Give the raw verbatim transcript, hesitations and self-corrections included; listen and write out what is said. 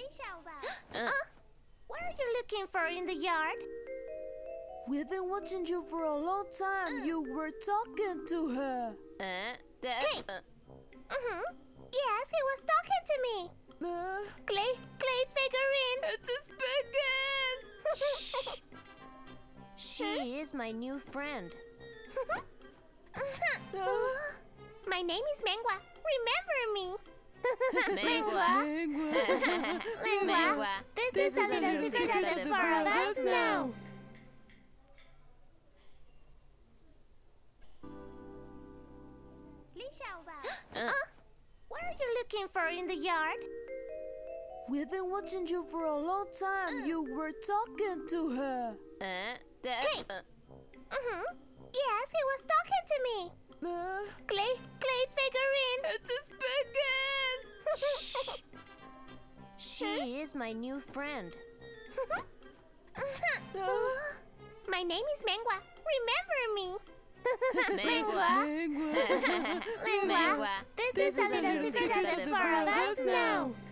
Uh, what are you looking for in the yard? We've been watching you for a long time. You were talking to her. Uh, that, Hey! uh, Mm-hmm. Yes, he was talking to me. Uh, Clay, clay figurine. it's a spigot. she is my new friend. My name is Mengwa. Remember me. Mengwa. Mengwa. This, This is a little secret that the four of us know. Uh, What are you looking for in the yard? We've been watching you for a long time. You were talking to her. uh, that, Hey! uh, Mm-hmm. Yes, he was talking to me. Uh, Clay, clay figurine. it's a spigot. she is my new friend. My name is Mengwa. Remember me. Mengwa. Mengwa. Mengwa. This, is a little secret that the four of us know.